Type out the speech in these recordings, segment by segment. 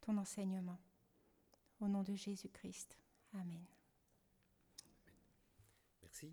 ton enseignement. Au nom de Jésus-Christ. Amen. Merci.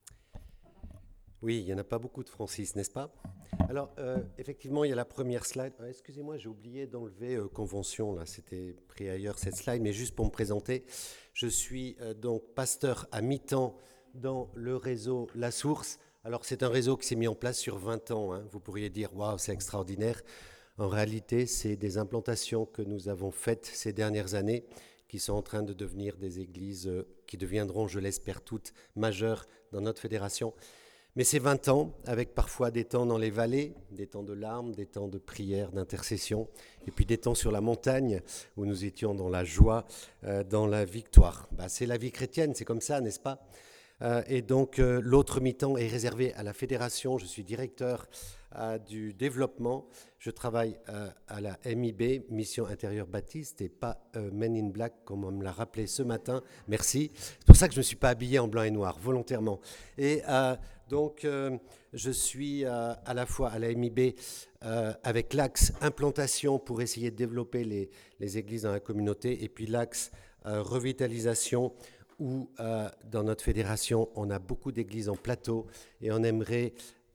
Oui, il n'y en a pas beaucoup de Francis, n'est-ce pas? Alors, effectivement, il y a la première slide. Excusez-moi, j'ai oublié d'enlever convention, là, c'était pris ailleurs cette slide, mais juste pour me présenter, je suis donc pasteur à mi-temps dans le réseau La Source. Alors, c'est un réseau qui s'est mis en place sur 20 ans. Hein. Vous pourriez dire, waouh, c'est extraordinaire. En réalité, c'est des implantations que nous avons faites ces dernières années qui sont en train de devenir des églises qui deviendront, je l'espère, toutes majeures dans notre fédération. Mais c'est 20 ans, avec parfois des temps dans les vallées, des temps de larmes, des temps de prière, d'intercession, et puis des temps sur la montagne où nous étions dans la joie, dans la victoire. C'est la vie chrétienne, c'est comme ça, n'est-ce pas? Et donc l'autre mi-temps est réservé à la fédération. Je suis directeur du développement. Je travaille à la MIB, Mission Intérieure Baptiste, et pas Men in Black, comme on me l'a rappelé ce matin. Merci. C'est pour ça que je ne me suis pas habillé en blanc et noir, volontairement. Et donc, je suis à la fois à la MIB avec l'axe implantation pour essayer de développer les églises dans la communauté, et puis l'axe revitalisation, où dans notre fédération, on a beaucoup d'églises en plateau et on aimerait,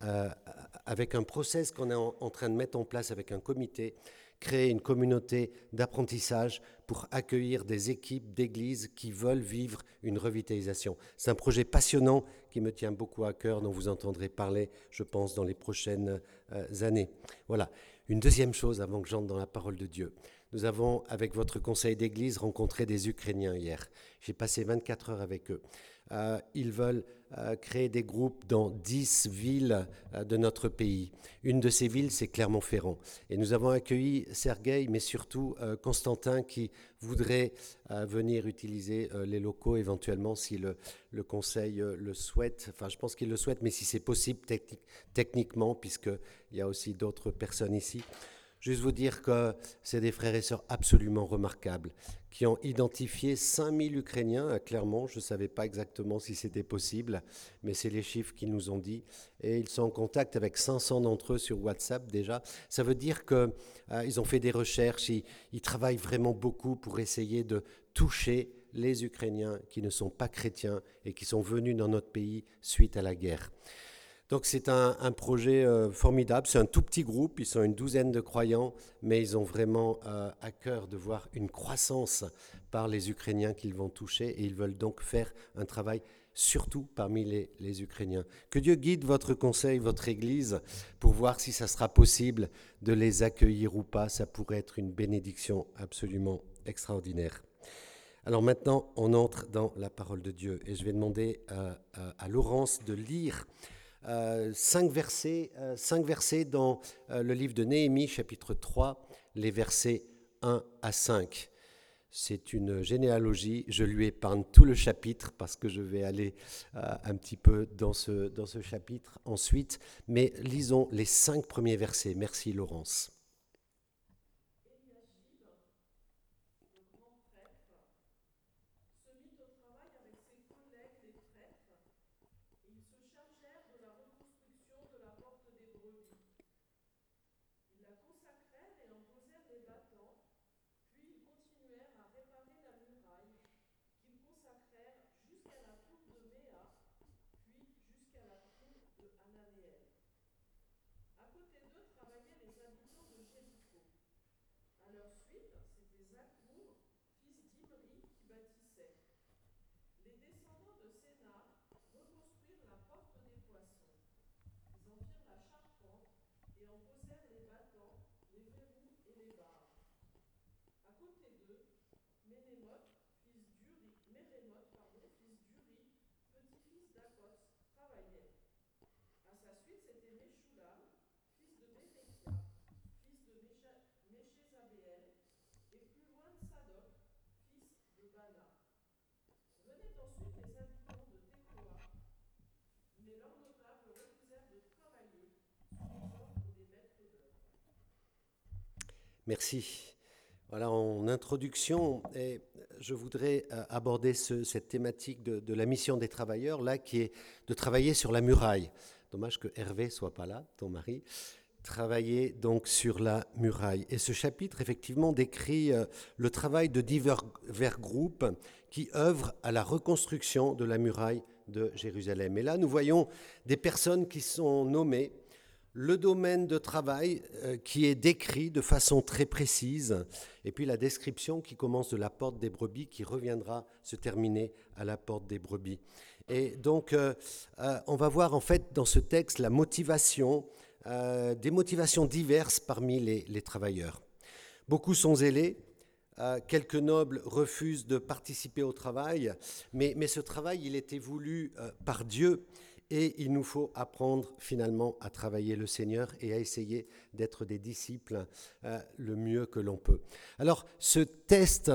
avec un process qu'on est en train de mettre en place avec un comité, créer une communauté d'apprentissage pour accueillir des équipes d'églises qui veulent vivre une revitalisation. C'est un projet passionnant qui me tient beaucoup à cœur, dont vous entendrez parler, je pense, dans les prochaines années. Voilà. Une deuxième chose avant que j'entre dans la parole de Dieu. Nous avons, avec votre conseil d'église, rencontré des Ukrainiens hier. J'ai passé 24 heures avec eux. Ils veulent créer des groupes dans 10 villes de notre pays. Une de ces villes, c'est Clermont-Ferrand. Et nous avons accueilli Sergueï, mais surtout Constantin, qui voudrait venir utiliser les locaux éventuellement si le conseil le souhaite. Enfin, je pense qu'il le souhaite, mais si c'est possible techniquement, puisqu'il y a aussi d'autres personnes ici. Juste vous dire que c'est des frères et sœurs absolument remarquables qui ont identifié 5000 Ukrainiens à Clermont. Je ne savais pas exactement si c'était possible, mais c'est les chiffres qu'ils nous ont dit. Et ils sont en contact avec 500 d'entre eux sur WhatsApp déjà. Ça veut dire qu'ils ont fait des recherches, ils travaillent vraiment beaucoup pour essayer de toucher les Ukrainiens qui ne sont pas chrétiens et qui sont venus dans notre pays suite à la guerre. Donc c'est un projet formidable, c'est un tout petit groupe, ils sont une douzaine de croyants, mais ils ont vraiment à cœur de voir une croissance par les Ukrainiens qu'ils vont toucher et ils veulent donc faire un travail surtout parmi les Ukrainiens. Que Dieu guide votre conseil, votre église, pour voir si ça sera possible de les accueillir ou pas, ça pourrait être une bénédiction absolument extraordinaire. Alors maintenant, on entre dans la parole de Dieu et je vais demander à Laurence de lire 5 versets dans le livre de Néhémie, chapitre 3, les versets 1 à 5. C'est une généalogie, je lui épargne tout le chapitre parce que je vais aller un petit peu dans ce chapitre ensuite, mais lisons les 5 premiers versets. Merci Laurence. Merci. Voilà, en introduction, et je voudrais aborder cette thématique de la mission des travailleurs, là, qui est de travailler sur la muraille. Dommage que Hervé ne soit pas là, ton mari, travailler donc sur la muraille. Et ce chapitre, effectivement, décrit le travail de divers groupes qui œuvrent à la reconstruction de la muraille de Jérusalem. Et là, nous voyons des personnes qui sont nommées, le domaine de travail qui est décrit de façon très précise, et puis la description qui commence de la porte des brebis, qui reviendra se terminer à la porte des brebis. Et donc, on va voir en fait dans ce texte la motivation, des motivations diverses parmi les travailleurs. Beaucoup sont zélés, quelques nobles refusent de participer au travail, mais ce travail, il était voulu par Dieu, et il nous faut apprendre finalement à travailler le Seigneur et à essayer d'être des disciples le mieux que l'on peut. Alors, ce texte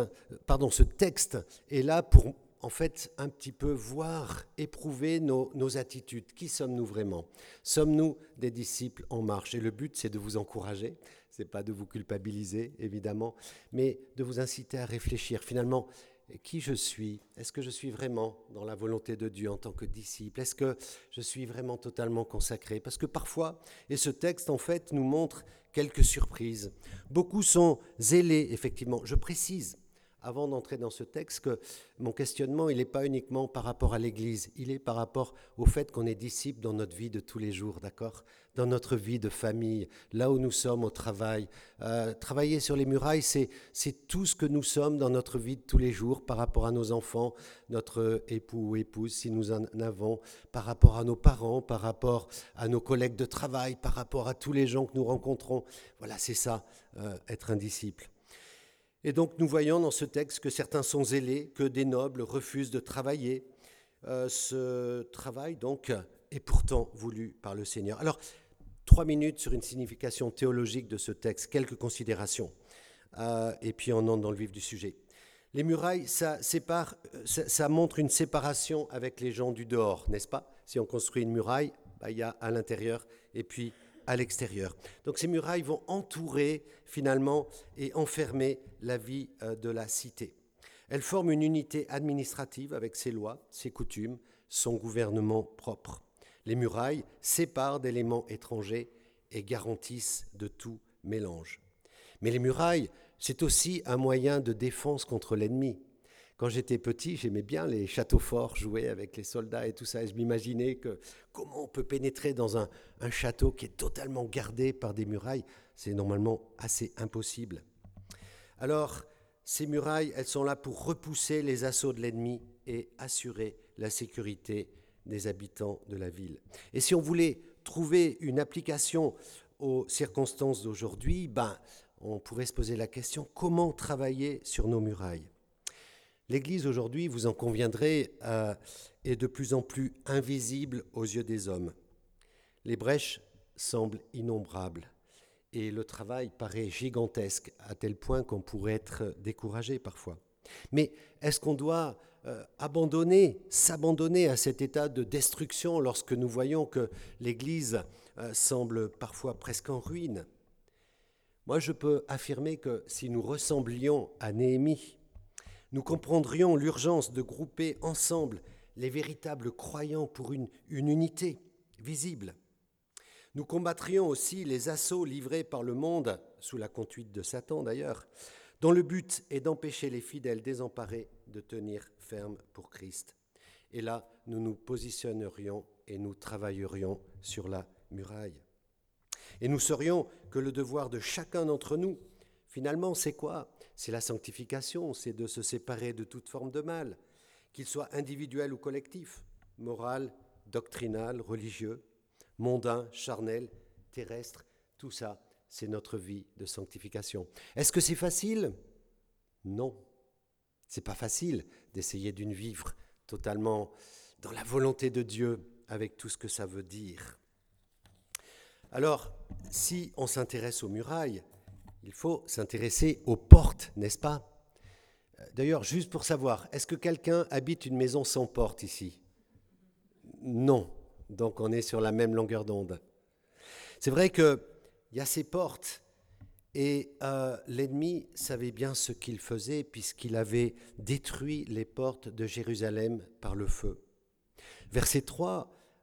est là pour en fait un petit peu voir, éprouver nos attitudes. Qui sommes-nous vraiment ? Sommes-nous des disciples en marche ? Et le but, c'est de vous encourager, c'est pas de vous culpabiliser, évidemment, mais de vous inciter à réfléchir. Finalement, qui je suis ? Est-ce que je suis vraiment dans la volonté de Dieu en tant que disciple ? Est-ce que je suis vraiment totalement consacré ? Parce que parfois, et ce texte en fait nous montre quelques surprises. Beaucoup sont zélés, effectivement. Je précise, avant d'entrer dans ce texte, que mon questionnement, il n'est pas uniquement par rapport à l'Église, il est par rapport au fait qu'on est disciple dans notre vie de tous les jours, d'accord ? Dans notre vie de famille, là où nous sommes au travail. Travailler sur les murailles, c'est tout ce que nous sommes dans notre vie de tous les jours par rapport à nos enfants, notre époux ou épouse, si nous en avons, par rapport à nos parents, par rapport à nos collègues de travail, par rapport à tous les gens que nous rencontrons. Voilà, c'est ça, être un disciple. Et donc nous voyons dans ce texte que certains sont zélés, que des nobles refusent de travailler. Ce travail donc est pourtant voulu par le Seigneur. Alors, 3 minutes sur une signification théologique de ce texte, quelques considérations, et puis on entre dans le vif du sujet. Les murailles, ça montre une séparation avec les gens du dehors, n'est-ce pas ? Si on construit une muraille, il y a à l'intérieur et puis à l'extérieur. Donc ces murailles vont entourer finalement et enfermer la vie de la cité. Elles forment une unité administrative avec ses lois, ses coutumes, son gouvernement propre. Les murailles séparent d'éléments étrangers et garantissent de tout mélange. Mais les murailles, c'est aussi un moyen de défense contre l'ennemi. Quand j'étais petit, j'aimais bien les châteaux forts, jouer avec les soldats et tout ça. Et je m'imaginais que comment on peut pénétrer dans un château qui est totalement gardé par des murailles. C'est normalement assez impossible. Alors, ces murailles, elles sont là pour repousser les assauts de l'ennemi et assurer la sécurité des habitants de la ville. Et si on voulait trouver une application aux circonstances d'aujourd'hui, on pourrait se poser la question, comment travailler sur nos murailles ? L'Église aujourd'hui, vous en conviendrez, est de plus en plus invisible aux yeux des hommes. Les brèches semblent innombrables et le travail paraît gigantesque à tel point qu'on pourrait être découragé parfois. Mais est-ce qu'on doit s'abandonner à cet état de destruction lorsque nous voyons que l'Église semble parfois presque en ruine ? Moi, je peux affirmer que si nous ressemblions à Néhémie, nous comprendrions l'urgence de grouper ensemble les véritables croyants pour une unité visible. Nous combattrions aussi les assauts livrés par le monde, sous la conduite de Satan d'ailleurs, dont le but est d'empêcher les fidèles désemparés de tenir ferme pour Christ. Et là, nous nous positionnerions et nous travaillerions sur la muraille. Et nous saurions que le devoir de chacun d'entre nous, finalement, c'est quoi ? C'est la sanctification, c'est de se séparer de toute forme de mal, qu'il soit individuel ou collectif, moral, doctrinal, religieux, mondain, charnel, terrestre, tout ça, c'est notre vie de sanctification. Est-ce que c'est facile ? Non. C'est pas facile d'essayer d'une vivre totalement dans la volonté de Dieu avec tout ce que ça veut dire. Alors, si on s'intéresse aux murailles, il faut s'intéresser aux portes, n'est-ce pas ? D'ailleurs, juste pour savoir, est-ce que quelqu'un habite une maison sans porte ici ? Non. Donc on est sur la même longueur d'onde. C'est vrai qu'il y a ces portes et l'ennemi savait bien ce qu'il faisait puisqu'il avait détruit les portes de Jérusalem par le feu. Verset 3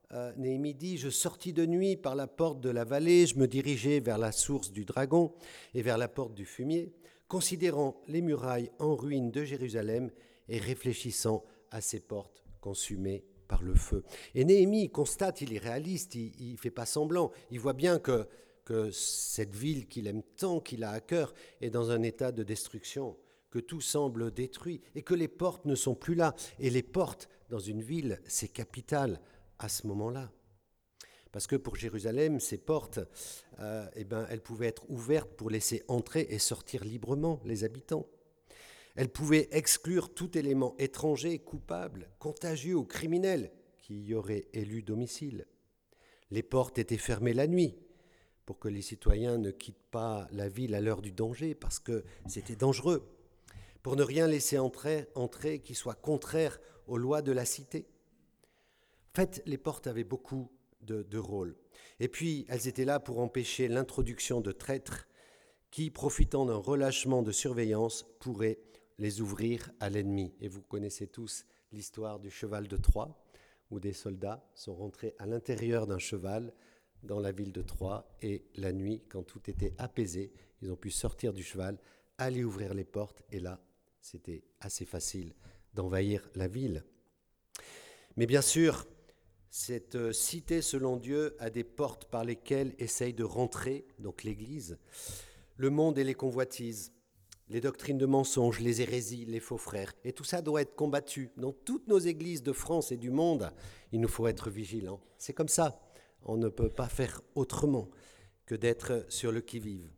Néhémie dit « Je sortis de nuit par la porte de la vallée, je me dirigeai vers la source du dragon et vers la porte du fumier, considérant les murailles en ruine de Jérusalem et réfléchissant à ces portes consumées par le feu. » Et Néhémie constate, il est réaliste, il ne fait pas semblant, il voit bien que cette ville qu'il aime tant, qu'il a à cœur, est dans un état de destruction, que tout semble détruit et que les portes ne sont plus là. Et les portes dans une ville, c'est capital à ce moment-là. Parce que pour Jérusalem, ces portes, elles pouvaient être ouvertes pour laisser entrer et sortir librement les habitants. Elles pouvaient exclure tout élément étranger, coupable, contagieux ou criminel qui y aurait élu domicile. Les portes étaient fermées la nuit pour que les citoyens ne quittent pas la ville à l'heure du danger parce que c'était dangereux, pour ne rien laisser entrer qui soit contraire aux lois de la cité. En fait, les portes avaient beaucoup de rôles. Et puis, elles étaient là pour empêcher l'introduction de traîtres qui, profitant d'un relâchement de surveillance, pourraient les ouvrir à l'ennemi. Et vous connaissez tous l'histoire du cheval de Troie, où des soldats sont rentrés à l'intérieur d'un cheval dans la ville de Troie, et la nuit, quand tout était apaisé, ils ont pu sortir du cheval, aller ouvrir les portes, et là, c'était assez facile d'envahir la ville. Mais bien sûr, cette cité, selon Dieu, a des portes par lesquelles essaye de rentrer, donc l'Église, le monde et les convoitises, les doctrines de mensonges, les hérésies, les faux frères. Et tout ça doit être combattu. Dans toutes nos églises de France et du monde, il nous faut être vigilants. C'est comme ça. On ne peut pas faire autrement que d'être sur le qui-vive.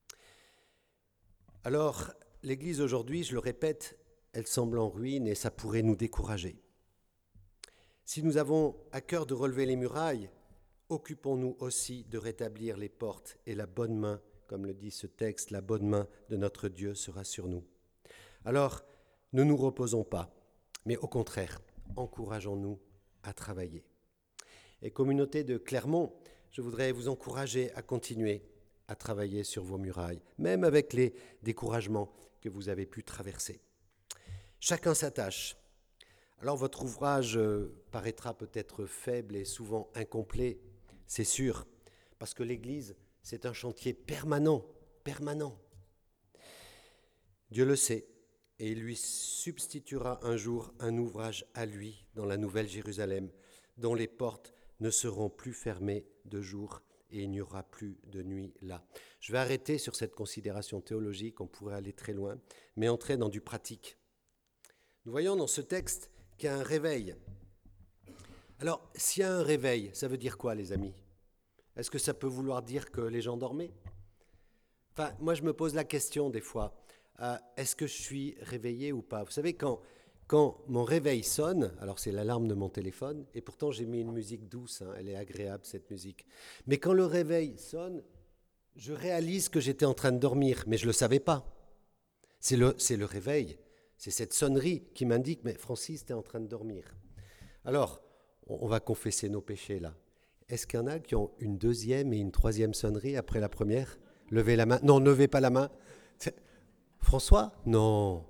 Alors, l'Église aujourd'hui, je le répète, elle semble en ruine et ça pourrait nous décourager. Si nous avons à cœur de relever les murailles, occupons-nous aussi de rétablir les portes et la bonne main, comme le dit ce texte, la bonne main de notre Dieu sera sur nous. Alors, ne nous reposons pas, mais au contraire, encourageons-nous à travailler. Et communauté de Clermont, je voudrais vous encourager à continuer à travailler sur vos murailles, même avec les découragements que vous avez pu traverser. Chacun sa tâche. Alors votre ouvrage paraîtra peut-être faible et souvent incomplet, c'est sûr, parce que l'Église, c'est un chantier permanent. Dieu le sait, et il lui substituera un jour un ouvrage à lui dans la Nouvelle Jérusalem, dont les portes ne seront plus fermées de jour et il n'y aura plus de nuit là. Je vais arrêter sur cette considération théologique, on pourrait aller très loin, mais entrer dans du pratique. Nous voyons dans ce texte qu'il y a un réveil. Alors, s'il y a un réveil, ça veut dire quoi, les amis ? Est-ce que ça peut vouloir dire que les gens dormaient ? Enfin, moi, je me pose la question des fois, est-ce que je suis réveillé ou pas ? Vous savez, quand mon réveil sonne, alors c'est l'alarme de mon téléphone, et pourtant j'ai mis une musique douce, elle est agréable cette musique. Mais quand le réveil sonne, je réalise que j'étais en train de dormir, mais je ne le savais pas. C'est le réveil, c'est cette sonnerie qui m'indique, mais Francis, tu es en train de dormir. Alors, on va confesser nos péchés là. Est-ce qu'il y en a qui ont une deuxième et une troisième sonnerie après la première ? Levez la main. Non, ne levez pas la main. François ? Non.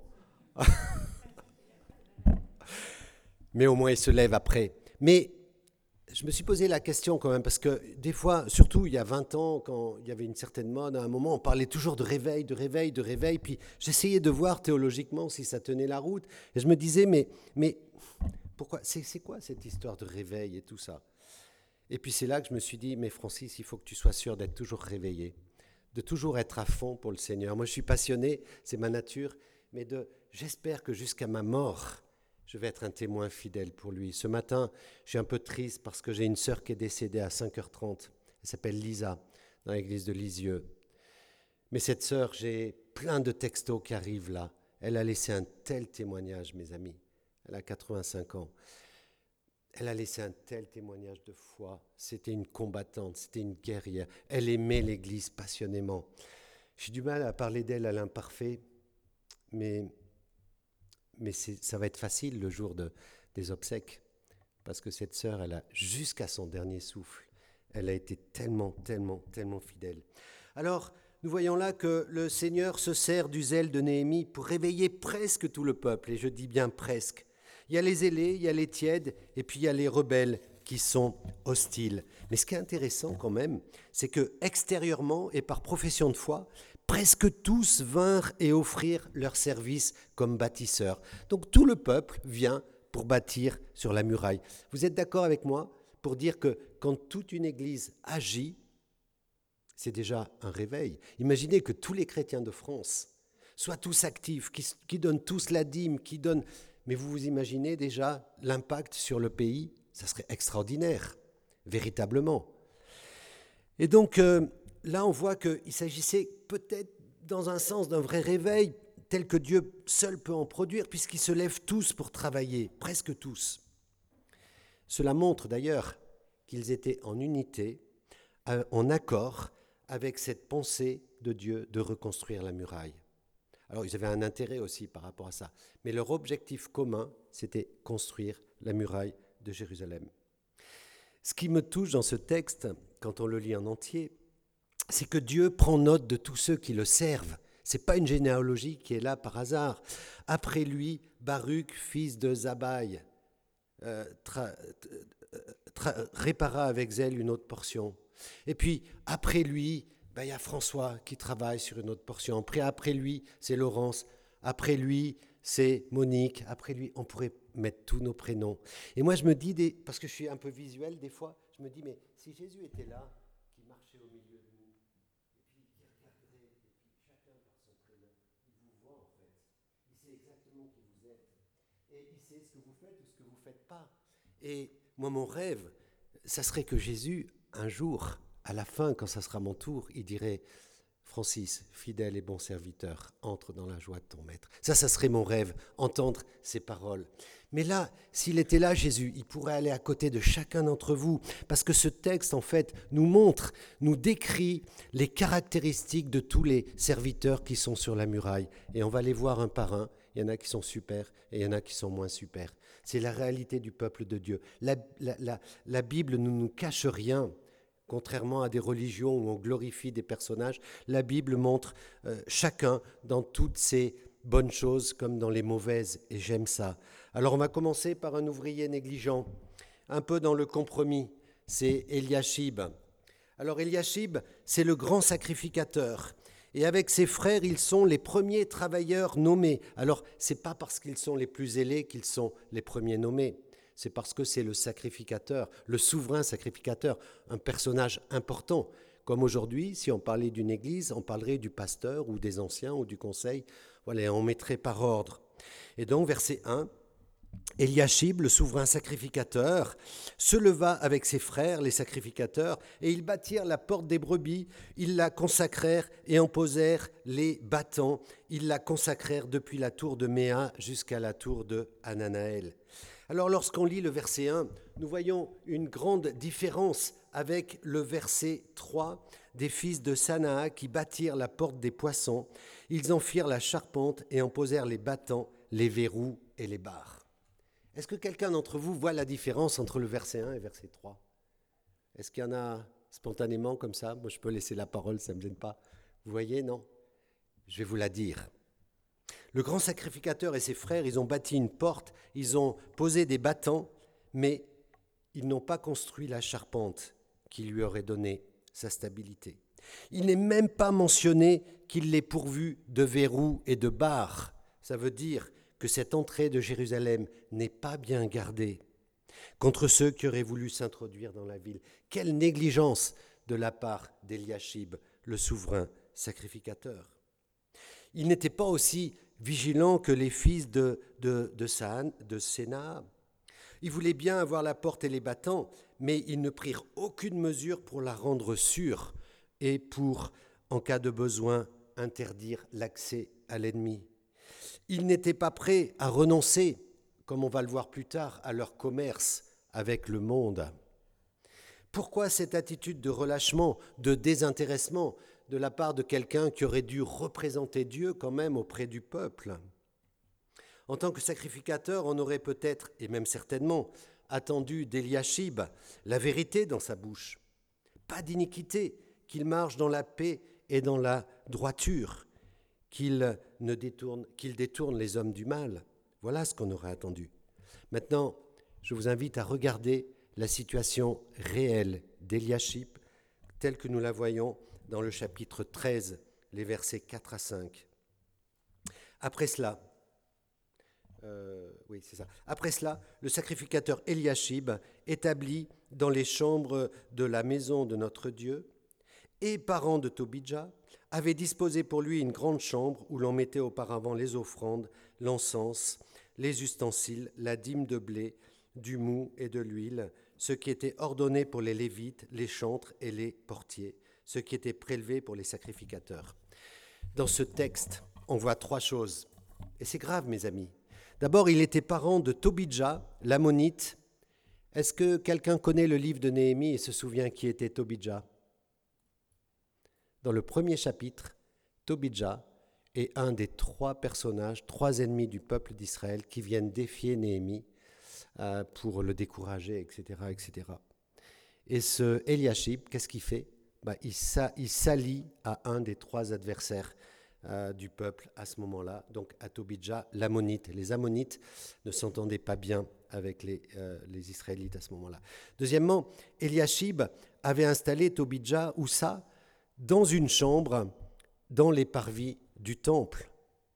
Mais au moins il se lève après. Mais je me suis posé la question quand même, parce que des fois, surtout il y a 20 ans, quand il y avait une certaine mode, à un moment on parlait toujours de réveil, puis j'essayais de voir théologiquement si ça tenait la route, et je me disais, mais pourquoi, c'est quoi cette histoire de réveil et tout ça ? Et puis c'est là que je me suis dit, mais Francis, il faut que tu sois sûr d'être toujours réveillé, de toujours être à fond pour le Seigneur. Moi je suis passionné, c'est ma nature, mais j'espère que jusqu'à ma mort, je vais être un témoin fidèle pour lui. Ce matin, je suis un peu triste parce que j'ai une sœur qui est décédée à 5h30. Elle s'appelle Lisa, dans l'église de Lisieux. Mais cette sœur, j'ai plein de textos qui arrivent là. Elle a laissé un tel témoignage, mes amis. Elle a 85 ans. Elle a laissé un tel témoignage de foi. C'était une combattante, c'était une guerrière. Elle aimait l'église passionnément. J'ai du mal à parler d'elle à l'imparfait, mais ça va être facile le jour des obsèques, parce que cette sœur, elle a, jusqu'à son dernier souffle, elle a été tellement fidèle. Alors, nous voyons là que le Seigneur se sert du zèle de Néhémie pour réveiller presque tout le peuple, et je dis bien presque. Il y a les zélés, il y a les tièdes, et puis il y a les rebelles qui sont hostiles. Mais ce qui est intéressant quand même, c'est que extérieurement et par profession de foi, presque tous vinrent et offrirent leur service comme bâtisseurs. Donc tout le peuple vient pour bâtir sur la muraille. Vous êtes d'accord avec moi pour dire que quand toute une église agit, c'est déjà un réveil. Imaginez que tous les chrétiens de France soient tous actifs, qui donnent tous la dîme, qui donnent... Mais vous vous imaginez déjà l'impact sur le pays? Ça serait extraordinaire, véritablement. Et donc là, on voit qu'il s'agissait peut-être dans un sens d'un vrai réveil, tel que Dieu seul peut en produire, puisqu'ils se lèvent tous pour travailler, presque tous. Cela montre d'ailleurs qu'ils étaient en unité, en accord avec cette pensée de Dieu de reconstruire la muraille. Alors, ils avaient un intérêt aussi par rapport à ça. Mais leur objectif commun, c'était construire la muraille de Jérusalem. Ce qui me touche dans ce texte, quand on le lit en entier, c'est que Dieu prend note de tous ceux qui le servent. Ce n'est pas une généalogie qui est là par hasard. Après lui, Baruch, fils de Zabai, répara avec zèle une autre portion. Et puis, après lui, il y a François qui travaille sur une autre portion. Après lui, c'est Laurence. Après lui, c'est Monique. Après lui, on pourrait mettre tous nos prénoms. Et moi, je me dis, parce que je suis un peu visuel des fois, je me dis, mais si Jésus était là, qui marchait au milieu de nous, et puis qui regarderait, et puis chacun par son prénom, il vous voit en fait. Il sait exactement qui vous êtes. Et il sait ce que vous faites ou ce que vous ne faites pas. Et moi, mon rêve, ça serait que Jésus, un jour, à la fin, quand ça sera mon tour, il dirait « Francis, fidèle et bon serviteur, entre dans la joie de ton maître. » Ça serait mon rêve, entendre ces paroles. Mais là, s'il était là, Jésus, il pourrait aller à côté de chacun d'entre vous, parce que ce texte, en fait, nous montre, nous décrit les caractéristiques de tous les serviteurs qui sont sur la muraille. Et on va les voir un par un. Il y en a qui sont super et il y en a qui sont moins super. C'est la réalité du peuple de Dieu. La Bible ne nous cache rien. Contrairement à des religions où on glorifie des personnages, la Bible montre chacun dans toutes ses bonnes choses comme dans les mauvaises, et j'aime ça. Alors on va commencer par un ouvrier négligent, un peu dans le compromis, c'est Eliashib. Alors Eliashib, c'est le grand sacrificateur, et avec ses frères, ils sont les premiers travailleurs nommés. Alors ce n'est pas parce qu'ils sont les plus zélés qu'ils sont les premiers nommés. C'est parce que c'est le sacrificateur, le souverain sacrificateur, un personnage important. Comme aujourd'hui, si on parlait d'une église, on parlerait du pasteur ou des anciens ou du conseil. Voilà, on mettrait par ordre. Et donc, verset 1, Eliashib, le souverain sacrificateur, se leva avec ses frères, les sacrificateurs, et ils bâtirent la porte des brebis, ils la consacrèrent et en posèrent les battants. Ils la consacrèrent depuis la tour de Méa jusqu'à la tour de Hananaël. Alors lorsqu'on lit le verset 1, nous voyons une grande différence avec le verset 3 des fils de Sanaa qui bâtirent la porte des poissons. Ils en firent la charpente et en posèrent les battants, les verrous et les barres. Est-ce que quelqu'un d'entre vous voit la différence entre le verset 1 et verset 3 ? Est-ce qu'il y en a spontanément comme ça ? Moi, je peux laisser la parole, ça ne me gêne pas. Vous voyez, non ? Je vais vous la dire. Le grand sacrificateur et ses frères, ils ont bâti une porte, ils ont posé des battants, mais ils n'ont pas construit la charpente qui lui aurait donné sa stabilité. Il n'est même pas mentionné qu'il l'ait pourvu de verrous et de barres. Ça veut dire que cette entrée de Jérusalem n'est pas bien gardée contre ceux qui auraient voulu s'introduire dans la ville. Quelle négligence de la part d'Eliashib, le souverain sacrificateur. Il n'était pas aussi vigilant que les fils de Séna. Ils voulaient bien avoir la porte et les battants, mais ils ne prirent aucune mesure pour la rendre sûre et pour, en cas de besoin, interdire l'accès à l'ennemi. Ils n'étaient pas prêts à renoncer, comme on va le voir plus tard, à leur commerce avec le monde. Pourquoi cette attitude de relâchement, de désintéressement de la part de quelqu'un qui aurait dû représenter Dieu quand même auprès du peuple ? En tant que sacrificateur, on aurait peut-être, et même certainement, attendu d'Eliashib la vérité dans sa bouche. Pas d'iniquité, qu'il marche dans la paix et dans la droiture, qu'il détourne les hommes du mal. Voilà ce qu'on aurait attendu. Maintenant, je vous invite à regarder la situation réelle d'Eliashib, telle que nous la voyons dans le chapitre 13, les versets 4 à 5. Après cela, Après cela, le sacrificateur Eliashib établit dans les chambres de la maison de notre Dieu et parent de Tobidja, avait disposé pour lui une grande chambre où l'on mettait auparavant les offrandes, l'encens, les ustensiles, la dîme de blé, du mou et de l'huile, ce qui était ordonné pour les Lévites, les chantres et les portiers, ce qui était prélevé pour les sacrificateurs. Dans ce texte, on voit trois choses. Et c'est grave, mes amis. D'abord, il était parent de Tobidja, l'ammonite. Est-ce que quelqu'un connaît le livre de Néhémie et se souvient qui était Tobidja ? Dans le premier chapitre, Tobidja est un des trois personnages, trois ennemis du peuple d'Israël qui viennent défier Néhémie pour le décourager, etc., etc. Et ce Eliashib, qu'est-ce qu'il fait ? Il s'allie à un des trois adversaires du peuple à ce moment-là, donc à Tobidja, l'ammonite. Les ammonites ne s'entendaient pas bien avec les Israélites à ce moment-là. Deuxièmement, Eliashib avait installé Tobidja, où ça ? Dans une chambre, dans les parvis du temple.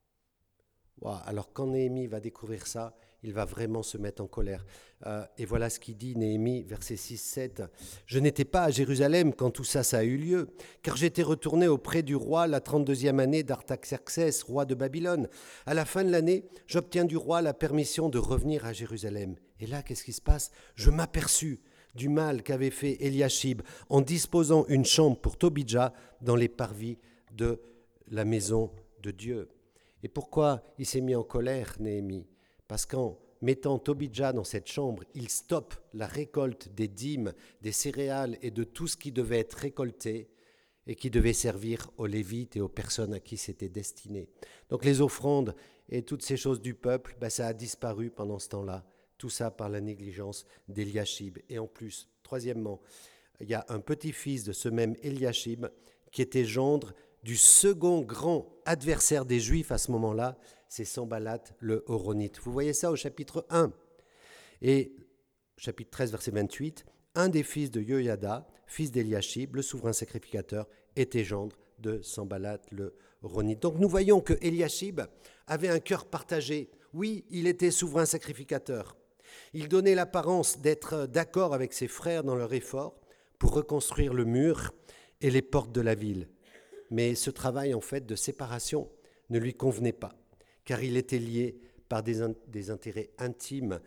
Wow. Alors quand Néhémie va découvrir ça, il va vraiment se mettre en colère. Et voilà ce qu'il dit, Néhémie, versets 6-7. « Je n'étais pas à Jérusalem quand tout ça a eu lieu, car j'étais retourné auprès du roi la 32e année d'Artaxerxès, roi de Babylone. À la fin de l'année, j'obtiens du roi la permission de revenir à Jérusalem. Et là, qu'est-ce qui se passe ? Je m'aperçus du mal qu'avait fait Eliashib en disposant une chambre pour Tobidja dans les parvis de la maison de Dieu. » Et pourquoi il s'est mis en colère, Néhémie ? Parce qu'en mettant Tobidja dans cette chambre, il stoppe la récolte des dîmes, des céréales et de tout ce qui devait être récolté et qui devait servir aux Lévites et aux personnes à qui c'était destiné. Donc les offrandes et toutes ces choses du peuple, ça a disparu pendant ce temps-là. Tout ça par la négligence d'Eliashib. Et en plus, troisièmement, il y a un petit-fils de ce même Eliashib qui était gendre du second grand adversaire des Juifs à ce moment-là, c'est Sanballat le Horonite. Vous voyez ça au chapitre 1. Et chapitre 13, verset 28, un des fils de Yoyada, fils d'Eliashib, le souverain sacrificateur, était gendre de Sanballat le Horonite. Donc nous voyons que Eliashib avait un cœur partagé. Oui, il était souverain sacrificateur. Il donnait l'apparence d'être d'accord avec ses frères dans leur effort pour reconstruire le mur et les portes de la ville. Mais ce travail, en fait, de séparation ne lui convenait pas, car il était lié par des intérêts intimes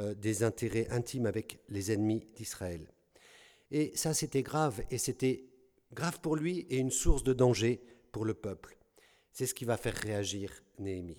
avec les ennemis d'Israël. Et ça, c'était grave, et c'était grave pour lui et une source de danger pour le peuple. C'est ce qui va faire réagir Néhémie.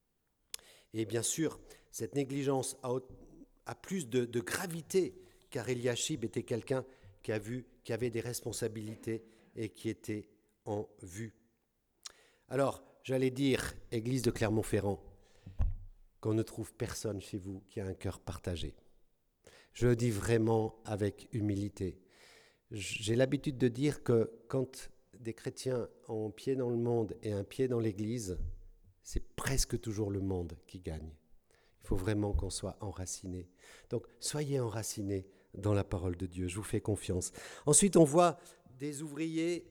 Et bien sûr, cette négligence a plus de gravité, car Eliashib était quelqu'un qui avait des responsabilités et qui était en vue. Alors, j'allais dire, Église de Clermont-Ferrand, qu'on ne trouve personne chez vous qui a un cœur partagé. Je le dis vraiment avec humilité. J'ai l'habitude de dire que quand des chrétiens ont un pied dans le monde et un pied dans l'Église, c'est presque toujours le monde qui gagne. Il faut vraiment qu'on soit enraciné. Donc, soyez enracinés dans la parole de Dieu. Je vous fais confiance. Ensuite, on voit des ouvriers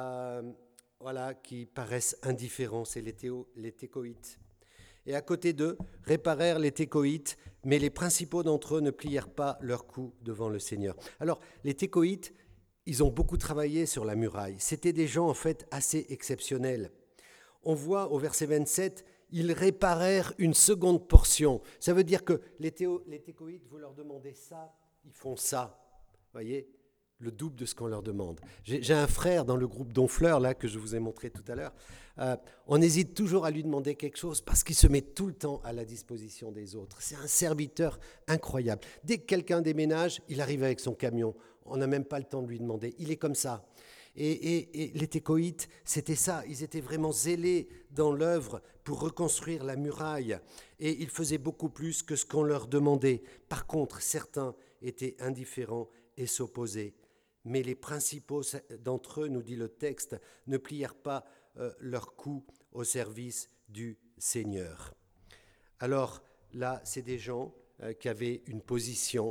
qui paraissent indifférents, c'est les Técoïtes. Et à côté d'eux, réparèrent les Técoïtes, mais les principaux d'entre eux ne plièrent pas leur cou devant le Seigneur. Alors, les Técoïtes, ils ont beaucoup travaillé sur la muraille. C'était des gens, en fait, assez exceptionnels. On voit au verset 27, ils réparèrent une seconde portion. Ça veut dire que les Técoïtes, vous leur demandez ça, ils font ça. Voyez ? Le double de ce qu'on leur demande. J'ai un frère dans le groupe Donfleur, là, que je vous ai montré tout à l'heure. On hésite toujours à lui demander quelque chose parce qu'il se met tout le temps à la disposition des autres. C'est un serviteur incroyable. Dès que quelqu'un déménage, il arrive avec son camion. On n'a même pas le temps de lui demander. Il est comme ça. Et les Técoïtes, c'était ça. Ils étaient vraiment zélés dans l'œuvre pour reconstruire la muraille. Et ils faisaient beaucoup plus que ce qu'on leur demandait. Par contre, certains étaient indifférents et s'opposaient. Mais les principaux d'entre eux, nous dit le texte, ne plièrent pas leur cou au service du Seigneur. Alors là, c'est des gens qui avaient une position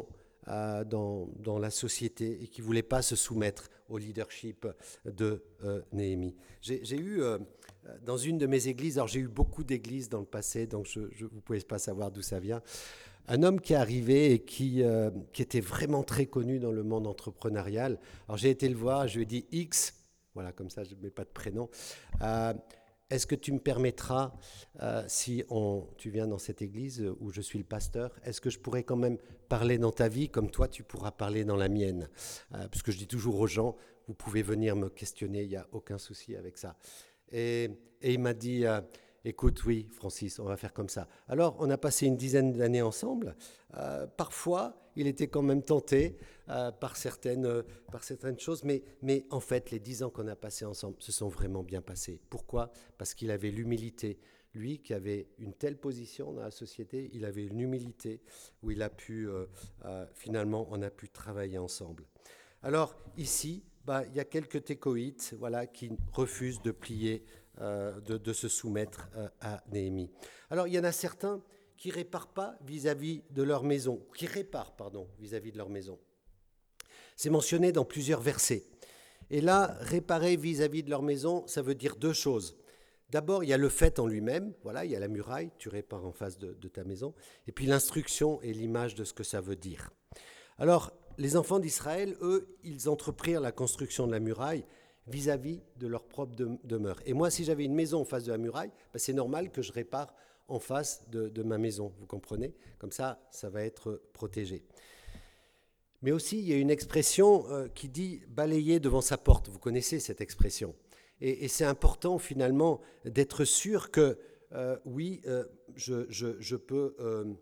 dans la société et qui ne voulait pas se soumettre au leadership de Néhémie. J'ai eu, dans une de mes églises, alors j'ai eu beaucoup d'églises dans le passé, donc vous ne pouvez pas savoir d'où ça vient, un homme qui est arrivé et qui était vraiment très connu dans le monde entrepreneurial. Alors j'ai été le voir, je lui ai dit X, voilà, comme ça je ne mets pas de prénom. Est-ce que tu me permettras, si tu viens dans cette église où je suis le pasteur, est-ce que je pourrais quand même parler dans ta vie comme toi tu pourras parler dans la mienne, parce que je dis toujours aux gens, vous pouvez venir me questionner, il n'y a aucun souci avec ça. Et il m'a dit, écoute, oui, Francis, on va faire comme ça. Alors, on a passé une dizaine d'années ensemble. Parfois, il était quand même tenté par certaines choses, mais en fait, les 10 ans qu'on a passés ensemble se sont vraiment bien passés. Pourquoi ? Parce qu'il avait l'humilité. Lui, qui avait une telle position dans la société, il avait une humilité où il a pu, finalement, on a pu travailler ensemble. Alors, ici, il y a quelques técoïtes, voilà, qui refusent de plier, de se soumettre à Néhémie. Alors, il y en a certains qui réparent pas vis-à-vis de leur maison, vis-à-vis de leur maison. C'est mentionné dans plusieurs versets. Et là, réparer vis-à-vis de leur maison, ça veut dire deux choses. D'abord, il y a le fait en lui-même, voilà, il y a la muraille, tu répares en face de ta maison, et puis l'instruction et l'image de ce que ça veut dire. Alors, les enfants d'Israël, eux, ils entreprirent la construction de la muraille vis-à-vis de leur propre demeure. Et moi, si j'avais une maison en face de la muraille, c'est normal que je répare en face de ma maison, vous comprenez ? Comme ça va être protégé. Mais aussi, il y a une expression qui dit « balayer devant sa porte ». Vous connaissez cette expression. Et c'est important, finalement, d'être sûr que, oui, je peux...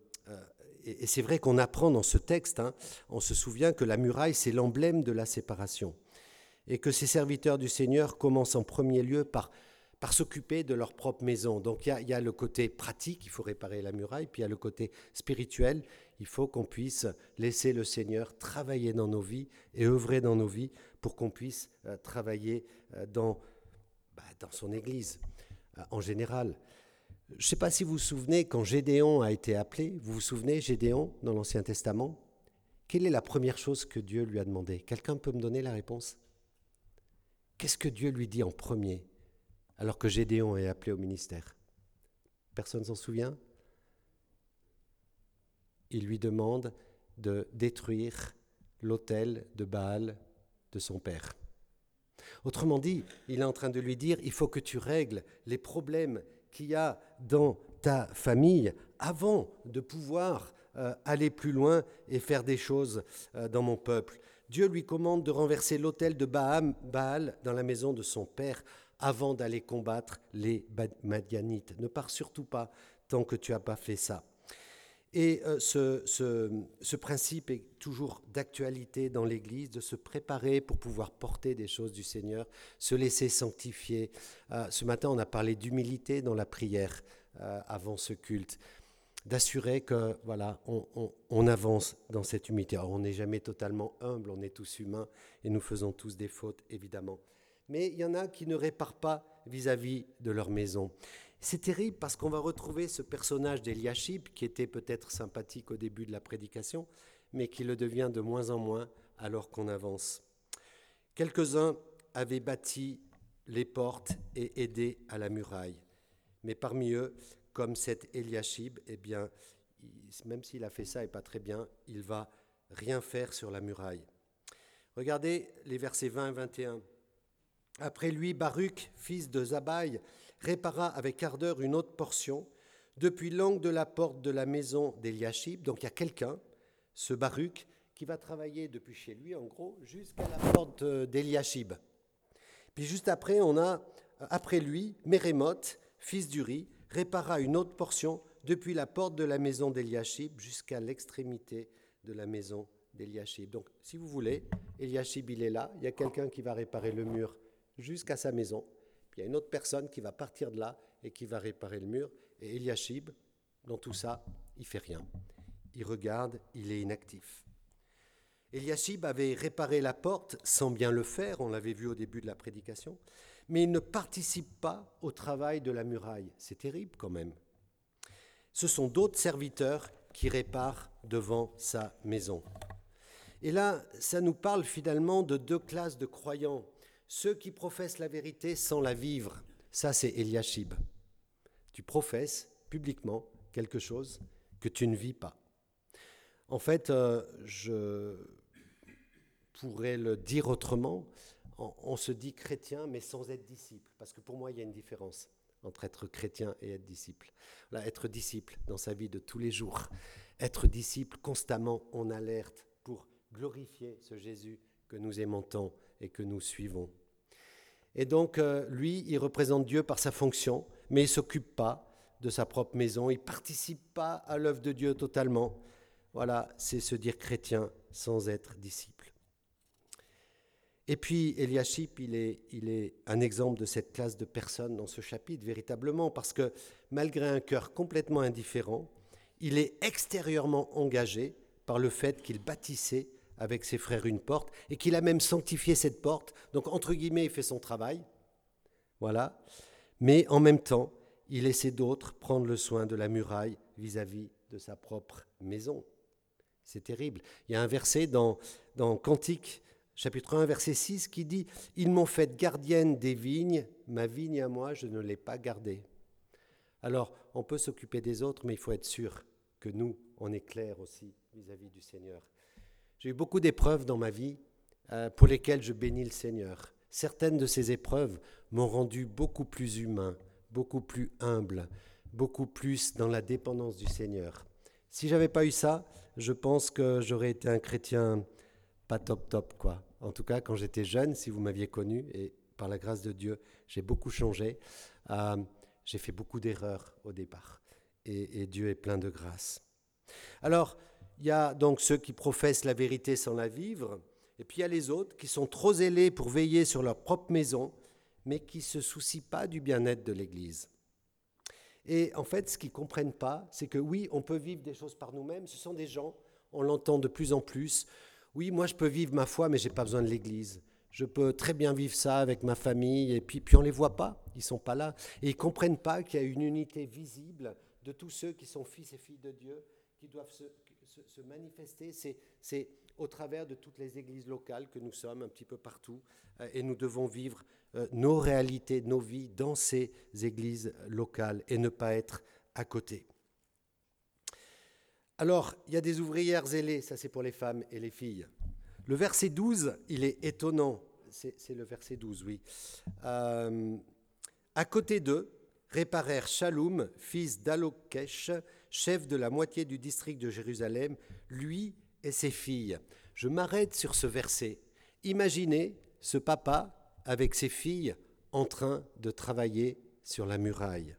Et c'est vrai qu'on apprend dans ce texte, on se souvient que la muraille, c'est l'emblème de la séparation. Et que ces serviteurs du Seigneur commencent en premier lieu par s'occuper de leur propre maison. Donc il y a le côté pratique, il faut réparer la muraille, puis il y a le côté spirituel, il faut qu'on puisse laisser le Seigneur travailler dans nos vies et œuvrer dans nos vies pour qu'on puisse travailler dans son Église en général. Je ne sais pas si vous vous souvenez, quand Gédéon a été appelé, vous vous souvenez, Gédéon, dans l'Ancien Testament, quelle est la première chose que Dieu lui a demandé ? Quelqu'un peut me donner la réponse ? Qu'est-ce que Dieu lui dit en premier, alors que Gédéon est appelé au ministère ? Personne s'en souvient ? Il lui demande de détruire l'autel de Baal de son père. Autrement dit, il est en train de lui dire, il faut que tu règles les problèmes qu'il y a dans ta famille avant de pouvoir aller plus loin et faire des choses dans mon peuple. Dieu lui commande de renverser l'autel de Baal dans la maison de son père avant d'aller combattre les Madianites. Ne pars surtout pas tant que tu n'as pas fait ça. Et ce principe est toujours d'actualité dans l'Église, de se préparer pour pouvoir porter des choses du Seigneur, se laisser sanctifier. Ce matin, on a parlé d'humilité dans la prière avant ce culte, d'assurer que voilà, on avance dans cette humilité. Alors, on n'est jamais totalement humble, on est tous humains et nous faisons tous des fautes, évidemment. Mais il y en a qui ne réparent pas vis-à-vis de leur maison. C'est terrible parce qu'on va retrouver ce personnage d'Eliashib qui était peut-être sympathique au début de la prédication, mais qui le devient de moins en moins alors qu'on avance. Quelques-uns avaient bâti les portes et aidé à la muraille. Mais parmi eux, comme cet Eliashib, eh bien, même s'il a fait ça et pas très bien, il va rien faire sur la muraille. Regardez les versets 20 et 21. Après lui, Baruch, fils de Zabai, répara avec ardeur une autre portion, depuis l'angle de la porte de la maison d'Eliashib. Donc il y a quelqu'un, ce Baruch, qui va travailler depuis chez lui, en gros, jusqu'à la porte d'Eliashib. Puis juste après, on a, après lui, Mérémoth, fils d'Uri, répara une autre portion depuis la porte de la maison d'Eliashib jusqu'à l'extrémité de la maison d'Eliashib. Donc, si vous voulez, Eliashib, il est là, il y a quelqu'un qui va réparer le mur jusqu'à sa maison. Puis il y a une autre personne qui va partir de là et qui va réparer le mur. Et Eliashib, dans tout ça, il ne fait rien. Il regarde, il est inactif. Eliashib avait réparé la porte sans bien le faire, on l'avait vu au début de la prédication, mais il ne participe pas au travail de la muraille. C'est terrible quand même. Ce sont d'autres serviteurs qui réparent devant sa maison. Et là, ça nous parle finalement de deux classes de croyants. Ceux qui professent la vérité sans la vivre, ça c'est Eliashib. Tu professes publiquement quelque chose que tu ne vis pas. En fait, je pourrais le dire autrement, on se dit chrétien mais sans être disciple, parce que pour moi il y a une différence entre être chrétien et être disciple. Là, être disciple dans sa vie de tous les jours, être disciple constamment en alerte pour glorifier ce Jésus que nous aimons tant et que nous suivons. Et donc, lui, il représente Dieu par sa fonction, mais il ne s'occupe pas de sa propre maison, il ne participe pas à l'œuvre de Dieu totalement. Voilà, c'est se dire chrétien sans être disciple. Et puis, Eliashib, il est un exemple de cette classe de personnes dans ce chapitre, véritablement, parce que malgré un cœur complètement indifférent, il est extérieurement engagé par le fait qu'il bâtissait avec ses frères une porte et qu'il a même sanctifié cette porte. Donc, entre guillemets, il fait son travail. Voilà. Mais en même temps, il laissait d'autres prendre le soin de la muraille vis-à-vis de sa propre maison. C'est terrible. Il y a un verset dans Cantique, chapitre 1, verset 6, qui dit « Ils m'ont fait gardienne des vignes, ma vigne à moi, je ne l'ai pas gardée. » Alors, on peut s'occuper des autres, mais il faut être sûr que nous, on est clair aussi vis-à-vis du Seigneur. J'ai eu beaucoup d'épreuves dans ma vie pour lesquelles je bénis le Seigneur. Certaines de ces épreuves m'ont rendu beaucoup plus humain, beaucoup plus humble, beaucoup plus dans la dépendance du Seigneur. Si je n'avais pas eu ça, je pense que j'aurais été un chrétien pas top, quoi. En tout cas, quand j'étais jeune, si vous m'aviez connu, et par la grâce de Dieu, j'ai beaucoup changé. J'ai fait beaucoup d'erreurs au départ, et Dieu est plein de grâce. Alors, il y a donc ceux qui professent la vérité sans la vivre, et puis il y a les autres qui sont trop zélés pour veiller sur leur propre maison, mais qui ne se soucient pas du bien-être de l'Église. Et en fait, ce qu'ils ne comprennent pas, c'est que oui, on peut vivre des choses par nous-mêmes. Ce sont des gens, on l'entend de plus en plus. Oui, moi je peux vivre ma foi, mais je n'ai pas besoin de l'Église. Je peux très bien vivre ça avec ma famille, et puis on ne les voit pas, ils ne sont pas là. Et ils ne comprennent pas qu'il y a une unité visible de tous ceux qui sont fils et filles de Dieu, qui doivent se manifester. C'est au travers de toutes les églises locales que nous sommes, un petit peu partout, et nous devons vivre nos réalités, nos vies dans ces églises locales et ne pas être à côté. Alors, il y a des ouvrières zélées, ça c'est pour les femmes et les filles. Le verset 12, il est étonnant, c'est le verset 12, oui. À côté d'eux, réparèrent Shaloum, fils d'Alokesh, chef de la moitié du district de Jérusalem, lui et ses filles. Je m'arrête sur ce verset. Imaginez ce papa avec ses filles en train de travailler sur la muraille.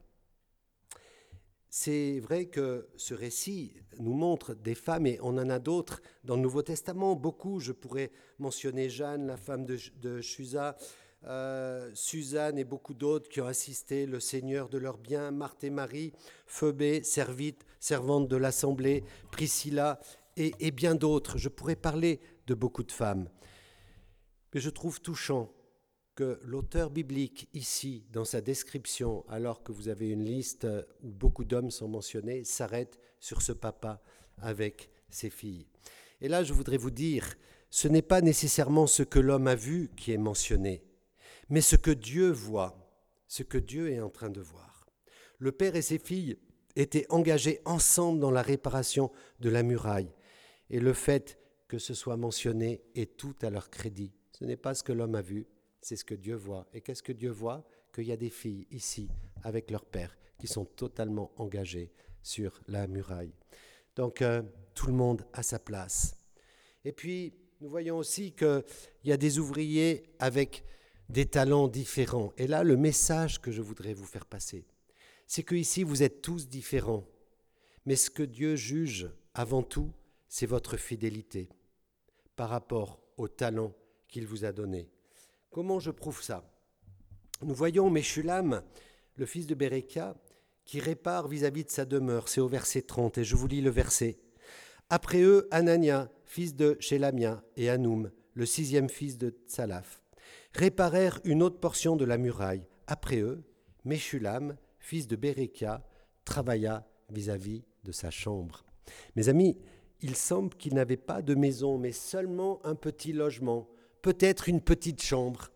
C'est vrai que ce récit nous montre des femmes, et on en a d'autres dans le Nouveau Testament, beaucoup. Je pourrais mentionner Jeanne, la femme de Chusa, Suzanne et beaucoup d'autres qui ont assisté le Seigneur de leurs biens, Marthe et Marie, Phoebé, servante de l'Assemblée, Priscilla et bien d'autres. Je pourrais parler de beaucoup de femmes. Mais je trouve touchant que l'auteur biblique ici, dans sa description, alors que vous avez une liste où beaucoup d'hommes sont mentionnés, s'arrête sur ce papa avec ses filles. Et là, je voudrais vous dire, ce n'est pas nécessairement ce que l'homme a vu qui est mentionné, mais ce que Dieu voit, ce que Dieu est en train de voir. Le père et ses filles étaient engagés ensemble dans la réparation de la muraille, et le fait que ce soit mentionné est tout à leur crédit. Ce n'est pas ce que l'homme a vu, c'est ce que Dieu voit. Et qu'est-ce que Dieu voit? Qu'il y a des filles ici, avec leur père, qui sont totalement engagées sur la muraille. Donc, tout le monde a sa place. Et puis, nous voyons aussi qu'il y a des ouvriers avec des talents différents. Et là, le message que je voudrais vous faire passer, c'est qu'ici, vous êtes tous différents. Mais ce que Dieu juge, avant tout, c'est votre fidélité par rapport au talent qu'il vous a donné. Comment je prouve ça? Nous voyons Meshulam, le fils de Bérékia, qui répare vis-à-vis de sa demeure. C'est au verset 30, et je vous lis le verset. Après eux, Anania, fils de Shélamia, et Hanoum, le 6e fils de Tsalaf, réparèrent une autre portion de la muraille. Après eux, Meshulam, fils de Bérékia, travailla vis-à-vis de sa chambre. Mes amis, il semble qu'il n'avait pas de maison, mais seulement un petit logement, peut-être une petite chambre.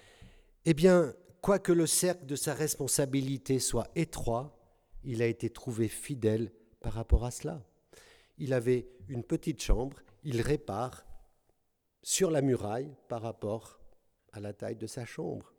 Eh bien, quoique le cercle de sa responsabilité soit étroit, il a été trouvé fidèle par rapport à cela. Il avait une petite chambre, il répare sur la muraille par rapport à la taille de sa chambre.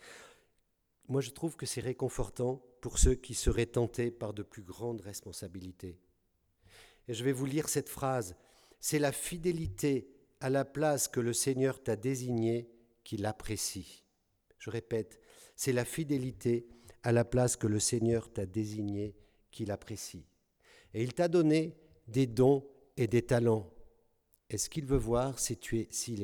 Moi, je trouve que c'est réconfortant pour ceux qui seraient tentés par de plus grandes responsabilités. Et je vais vous lire cette phrase. C'est la fidélité à la place que le Seigneur t'a désignée qu'il apprécie. Je répète, c'est la fidélité à la place que le Seigneur t'a désignée qu'il apprécie. Et il t'a donné des dons et des talents. Et ce qu'il veut voir, si tu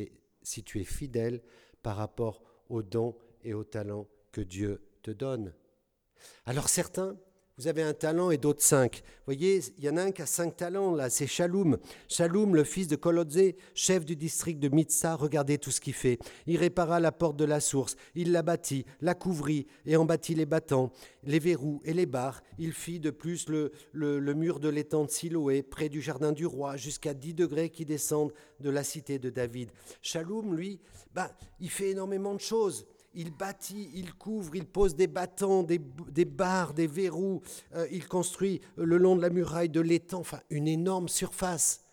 es fidèle par rapport aux dons et aux talents que Dieu te donne. Alors certains, vous avez un talent et d'autres 5. Vous voyez, il y en a un qui a 5 talents, là, c'est Shaloum. Shaloum, le fils de Kolodze, chef du district de Mitsa, regardez tout ce qu'il fait. Il répara la porte de la source, il la bâtit, la couvrit et en bâtit les battants, les verrous et les barres. Il fit de plus le mur de l'étang de Siloé, près du jardin du roi, jusqu'à 10 degrés qui descendent de la cité de David. Shaloum, lui, il fait énormément de choses. Il bâtit, il couvre, il pose des battants, des barres, des verrous, il construit le long de la muraille de l'étang, enfin une énorme surface.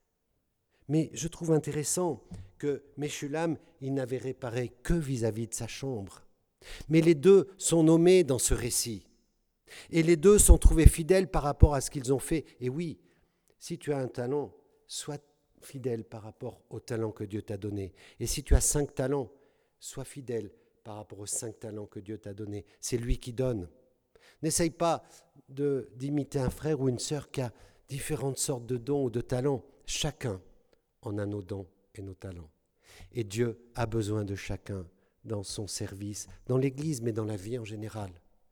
Mais je trouve intéressant que Meshulam, il n'avait réparé que vis-à-vis de sa chambre. Mais les deux sont nommés dans ce récit. Et les deux sont trouvés fidèles par rapport à ce qu'ils ont fait. Et oui, si tu as un talent, sois fidèle par rapport au talent que Dieu t'a donné. Et si tu as 5 talents, sois fidèle par rapport aux 5 talents que Dieu t'a donnés. C'est lui qui donne. N'essaye pas d'imiter un frère ou une sœur qui a différentes sortes de dons ou de talents. Chacun en a nos dons et nos talents. Et Dieu a besoin de chacun dans son service, dans l'Église, mais dans la vie en général.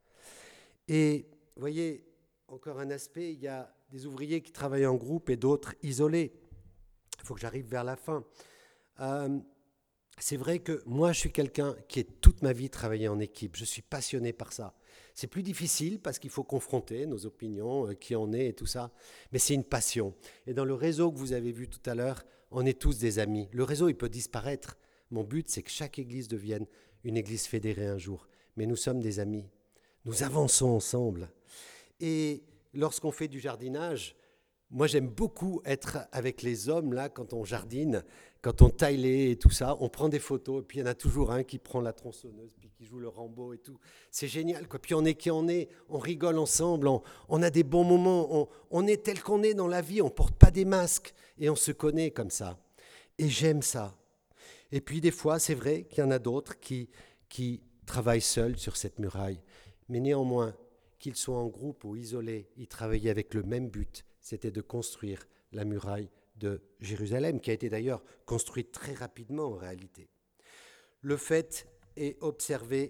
Et vous voyez, encore un aspect, il y a des ouvriers qui travaillent en groupe et d'autres isolés. Il faut que j'arrive vers la fin. C'est vrai que moi, je suis quelqu'un qui est toute ma vie travaillé en équipe. Je suis passionné par ça. C'est plus difficile parce qu'il faut confronter nos opinions, qui on est et tout ça. Mais c'est une passion. Et dans le réseau que vous avez vu tout à l'heure, on est tous des amis. Le réseau, il peut disparaître. Mon but, c'est que chaque église devienne une église fédérée un jour. Mais nous sommes des amis. Nous avançons ensemble. Et lorsqu'on fait du jardinage, moi, j'aime beaucoup être avec les hommes, là, quand on jardine, quand on taille les haies et tout ça, on prend des photos, et puis il y en a toujours un qui prend la tronçonneuse, puis qui joue le Rambo et tout. C'est génial, quoi. Puis on est qui on est, on rigole ensemble, on a des bons moments, on est tel qu'on est dans la vie, on ne porte pas des masques, et on se connaît comme ça. Et j'aime ça. Et puis des fois, c'est vrai qu'il y en a d'autres qui travaillent seuls sur cette muraille, mais néanmoins, qu'ils soient en groupe ou isolés, ils travaillaient avec le même but, c'était de construire la muraille de Jérusalem, qui a été d'ailleurs construite très rapidement en réalité. Le fait est observé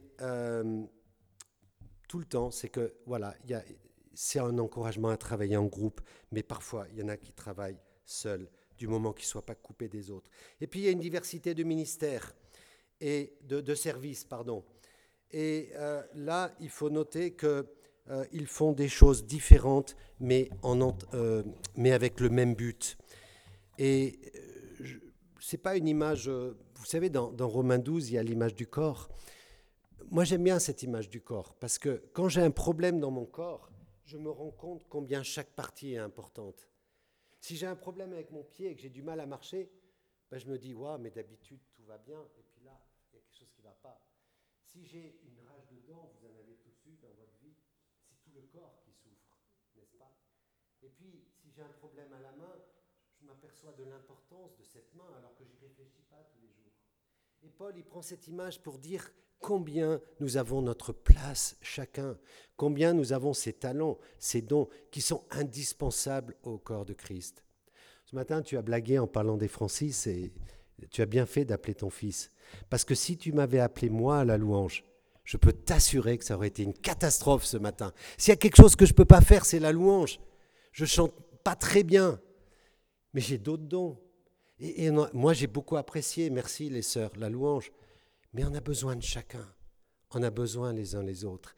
tout le temps, c'est que voilà, c'est un encouragement à travailler en groupe, mais parfois il y en a qui travaillent seuls, du moment qu'ils ne soient pas coupés des autres. Et puis il y a une diversité de ministères et de services, pardon. Et là, il faut noter que ils font des choses différentes, mais avec le même but. Et ce n'est pas une image... vous savez, dans Romains 12, il y a l'image du corps. Moi, j'aime bien cette image du corps, parce que quand j'ai un problème dans mon corps, je me rends compte combien chaque partie est importante. Si j'ai un problème avec mon pied et que j'ai du mal à marcher, je me dis, waouh, mais d'habitude, tout va bien, et puis là, il y a quelque chose qui ne va pas. Si j'ai une rage de dents, vous en avez tous eu dans votre vie, c'est tout le corps qui souffre, n'est-ce pas? Et puis, si j'ai un problème à la main, je m'aperçois de l'importance de cette main alors que je n'y réfléchis pas tous les jours. Et Paul, il prend cette image pour dire combien nous avons notre place chacun, combien nous avons ces talents, ces dons qui sont indispensables au corps de Christ. Ce matin, tu as blagué en parlant des Francis et tu as bien fait d'appeler ton fils. Parce que si tu m'avais appelé moi à la louange, je peux t'assurer que ça aurait été une catastrophe ce matin. S'il y a quelque chose que je ne peux pas faire, c'est la louange. Je ne chante pas très bien, mais j'ai d'autres dons. Et moi, j'ai beaucoup apprécié, merci les sœurs, la louange. Mais on a besoin de chacun. On a besoin les uns les autres.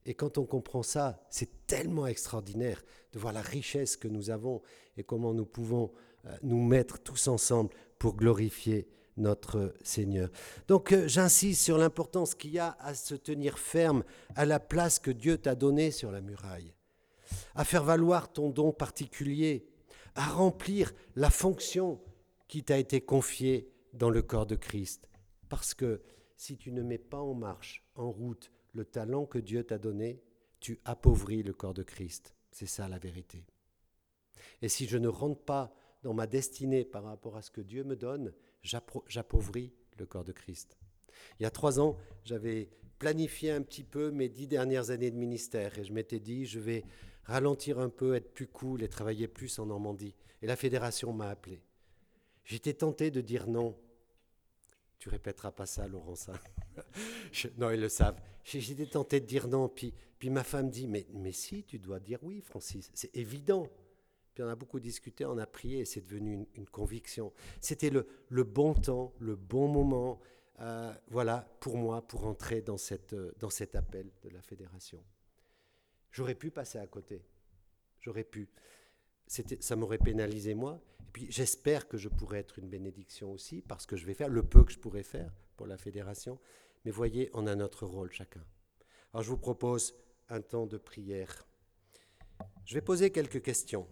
Et quand on comprend ça, c'est tellement extraordinaire de voir la richesse que nous avons et comment nous pouvons nous mettre tous ensemble pour glorifier notre Seigneur. Donc j'insiste sur l'importance qu'il y a à se tenir ferme à la place que Dieu t'a donnée sur la muraille, à faire valoir ton don particulier, à remplir la fonction qui t'a été confiée dans le corps de Christ. Parce que si tu ne mets pas en marche, en route, le talent que Dieu t'a donné, tu appauvris le corps de Christ. C'est ça la vérité. Et si je ne rentre pas dans ma destinée par rapport à ce que Dieu me donne, j'appauvris le corps de Christ. Il y a 3 ans, j'avais planifié un petit peu mes 10 dernières années de ministère et je m'étais dit, je vais ralentir un peu, être plus cool et travailler plus en Normandie. Et la fédération m'a appelé. J'étais tenté de dire non. Tu répéteras pas ça, Laurence. Non, ils le savent. J'étais tenté de dire non. Puis ma femme dit, mais si, tu dois dire oui, Francis. C'est évident. Puis on a beaucoup discuté, on a prié et c'est devenu une conviction. C'était le bon temps, le bon moment, voilà, pour moi, pour entrer dans cet appel de la fédération. J'aurais pu passer à côté. J'aurais pu. Ça m'aurait pénalisé moi. Et puis j'espère que je pourrai être une bénédiction aussi, parce que je vais faire le peu que je pourrais faire pour la fédération. Mais voyez, on a notre rôle chacun. Alors je vous propose un temps de prière. Je vais poser quelques questions.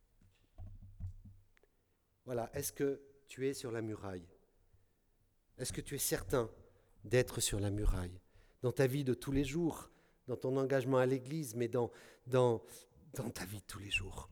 Voilà, est-ce que tu es sur la muraille? Est-ce que tu es certain d'être sur la muraille? Dans ta vie de tous les jours, dans ton engagement à l'Église, mais dans ta vie de tous les jours.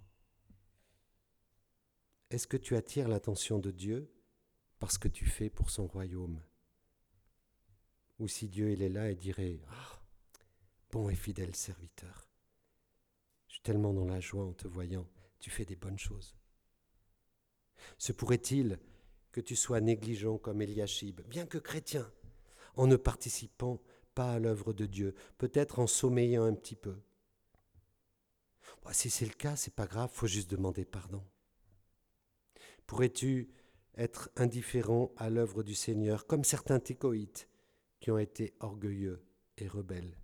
Est-ce que tu attires l'attention de Dieu parce que tu fais pour son royaume? Ou si Dieu il est là et dirait « Ah, bon et fidèle serviteur, je suis tellement dans la joie en te voyant, tu fais des bonnes choses. » Se pourrait-il que tu sois négligent comme Eliashib, bien que chrétien, en ne participant pas à l'œuvre de Dieu, peut-être en sommeillant un petit peu? Bon, si c'est le cas, c'est pas grave, il faut juste demander pardon. Pourrais-tu être indifférent à l'œuvre du Seigneur, comme certains Técoïtes qui ont été orgueilleux et rebelles?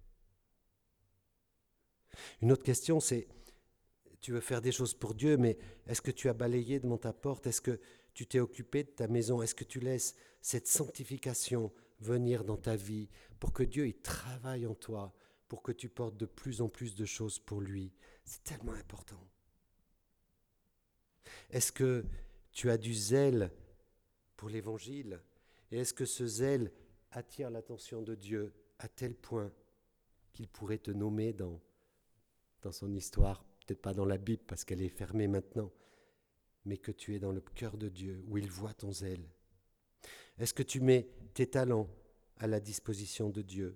Une autre question, c'est, tu veux faire des choses pour Dieu, mais est-ce que tu as balayé devant ta porte? Est-ce que tu t'es occupé de ta maison? Est-ce que tu laisses cette sanctification venir dans ta vie pour que Dieu y travaille en toi, pour que tu portes de plus en plus de choses pour lui? C'est tellement important. Est-ce que tu as du zèle pour l'Évangile? Et est-ce que ce zèle attire l'attention de Dieu à tel point qu'il pourrait te nommer dans son histoire, peut-être pas dans la Bible parce qu'elle est fermée maintenant, mais que tu es dans le cœur de Dieu, où il voit ton zèle? Est-ce que tu mets tes talents à la disposition de Dieu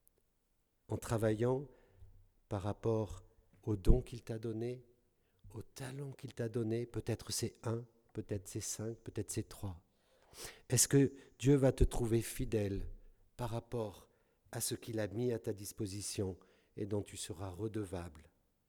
en travaillant par rapport aux dons qu'il t'a donnés, aux talents qu'il t'a donnés? Peut-être c'est 1, peut-être c'est 5, peut-être c'est 3. Est-ce que Dieu va te trouver fidèle par rapport à ce qu'il a mis à ta disposition et dont tu seras redevable?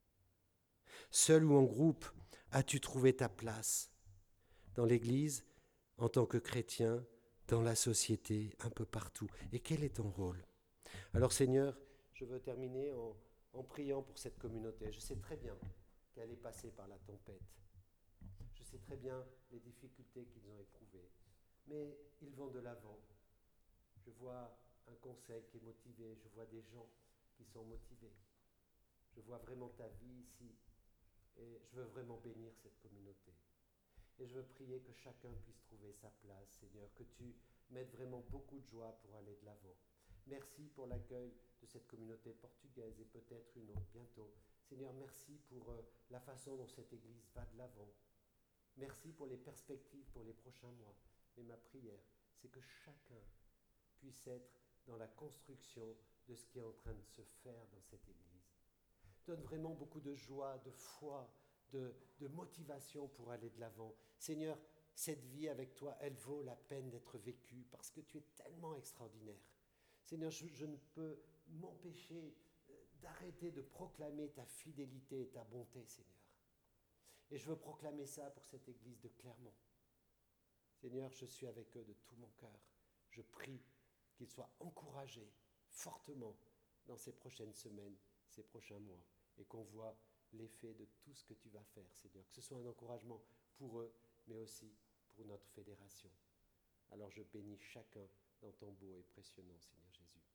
Seul ou en groupe, as-tu trouvé ta place dans l'Église, en tant que chrétien, dans la société, un peu partout? Et quel est ton rôle? Alors Seigneur, je veux terminer en priant pour cette communauté. Je sais très bien qu'elle est passée par la tempête. Je sais très bien les difficultés qu'ils ont éprouvées. Mais ils vont de l'avant. Je vois un conseil qui est motivé. Je vois des gens qui sont motivés. Je vois vraiment ta vie ici. Et je veux vraiment bénir cette communauté. Et je veux prier que chacun puisse trouver sa place, Seigneur, que tu mettes vraiment beaucoup de joie pour aller de l'avant. Merci pour l'accueil de cette communauté portugaise et peut-être une autre bientôt. Seigneur, merci pour la façon dont cette Église va de l'avant. Merci pour les perspectives pour les prochains mois. Mais ma prière, c'est que chacun puisse être dans la construction de ce qui est en train de se faire dans cette Église. Donne vraiment beaucoup de joie, de foi, de motivation pour aller de l'avant. Seigneur, cette vie avec toi, elle vaut la peine d'être vécue parce que tu es tellement extraordinaire. Seigneur, je ne peux m'empêcher d'arrêter de proclamer ta fidélité et ta bonté, Seigneur. Et je veux proclamer ça pour cette Église de Clermont. Seigneur, je suis avec eux de tout mon cœur. Je prie qu'ils soient encouragés fortement dans ces prochaines semaines ces prochains mois et qu'on voit l'effet de tout ce que tu vas faire, Seigneur. Que ce soit un encouragement pour eux, mais aussi pour notre fédération. Alors je bénis chacun dans ton beau et précieux nom, Seigneur Jésus.